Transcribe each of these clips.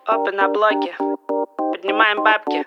Опы на блоке, поднимаем бабки.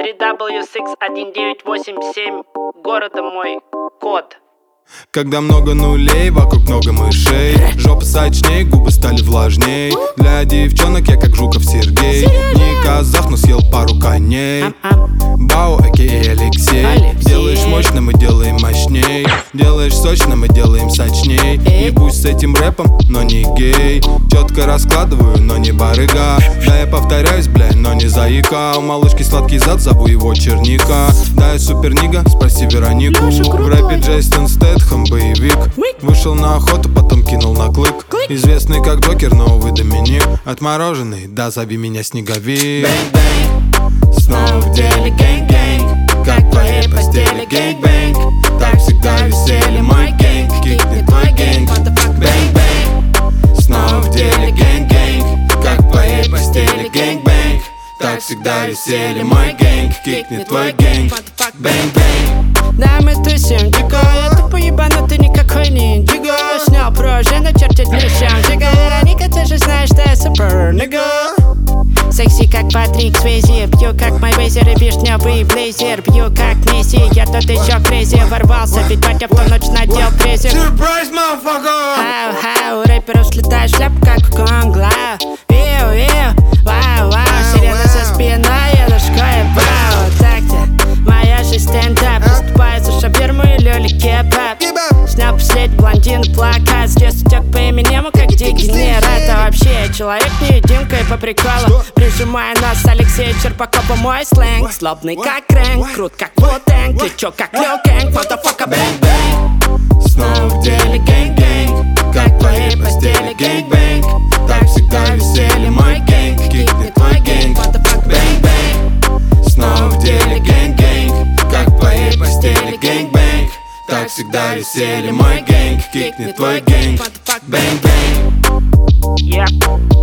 3W61987, города мой код. Когда много нулей, вокруг много мышей. Жопа сочней, губы стали влажней. Для девчонок я как Жуков Сергей. Не казах, но съел пару коней. Бау, а.к.а. Алексей. Делаешь мощно, мы делаем мощней. Делаешь сочно, мы делаем сочней. Не пусть с этим рэпом, но не гей. Четко раскладываю, но не барыга. Да, я повторяюсь, бля, но не заика. У малышки сладкий зад, зову его черника. Да, я супер нига, спроси Веронику. В рэпе Джейсон Стэтхэм, боевик. Вышел на охоту, потом кинул на клык. Известный как Джокер, новый Доминик. Отмороженный, да, зови меня снеговик. Бэнг-бэнг, снова в деле гэнг-гэнг. Как в твоей постели гэнг-бэнг. Так всегда веселье мой гэнг. Кикнет твой гэнг. Бэнг-бэнг, снова в деле гэнг-гэнг. Как в твоей постели гэнг-бэнг. Так всегда веселье мой гэнг. Кикнет твой гэнг. Бэнг-бэнг. Да, мы тусим дико, я тупо ебанутый, никакой не индиго. Снял прожи, начертить лишь Жига. Вероника, ты же знаешь, что я супер нига. Секси как Патрик Свейзи, пью как мой вейзер и вишневый блейзер. Пью как Месси, я тут еще крейзи. Ворвался, ведь батя в ту ночь надел презер. Surprise, motherfucker! Хау-хау, рэперов слетает шляпа как у Конгла. Виу-виу, вау-вау, сирена за спиной, я дошкой, вау. Так-то, моя жизнь стендап. Выступаю за шаверму и люли кебаб. Снял последний блондин плакат. Здесь утек по именему как дегенерат. А вообще я человек-невидимка и по приколу. Прижимая нос Алексея Черпакова мой сленг. Злобный как Рэнк, крут как Ву-Тэнг. Лечу как Лил Кэнг, motherfucker, бэнг-бэнг. Снова в деле гэнг-гэнг. Как в твоей постели гэнг-бэнг. Так всегда веселье мой гэнг. Кикнет твой гэнг. Бэнг-бэнг. Снова в деле гэнг-гэнг. Как в твоей постели гэнг-бэнг. Так всегда веселье мой гэнг. Кикнет твой гэнг. Бэнг-бэнг. Yeah.